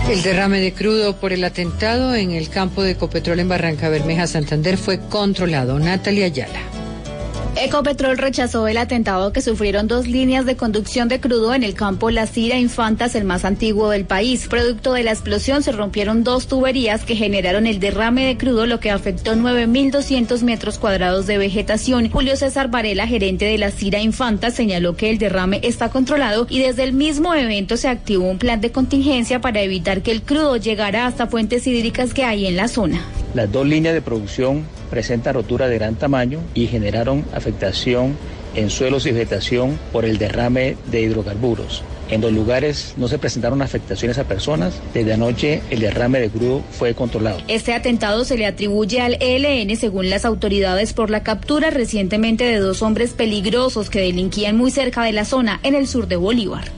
El derrame de crudo por el atentado en el campo de Ecopetrol en Barrancabermeja, Santander, fue controlado. Natalia Ayala. Ecopetrol rechazó el atentado que sufrieron 2 líneas de conducción de crudo en el campo La Cira Infantas, el más antiguo del país. Producto de la explosión se rompieron 2 tuberías que generaron el derrame de crudo, lo que afectó 9.200 metros cuadrados de vegetación. Julio César Varela, gerente de La Cira Infantas, señaló que el derrame está controlado y desde el mismo evento se activó un plan de contingencia para evitar que el crudo llegara hasta fuentes hídricas que hay en la zona. Las 2 líneas de producción presentan rotura de gran tamaño y generaron afectación en suelos y vegetación por el derrame de hidrocarburos. En 2 lugares no se presentaron afectaciones a personas. Desde anoche el derrame de crudo fue controlado. Este atentado se le atribuye al ELN, según las autoridades, por la captura recientemente de 2 hombres peligrosos que delinquían muy cerca de la zona, en el sur de Bolívar.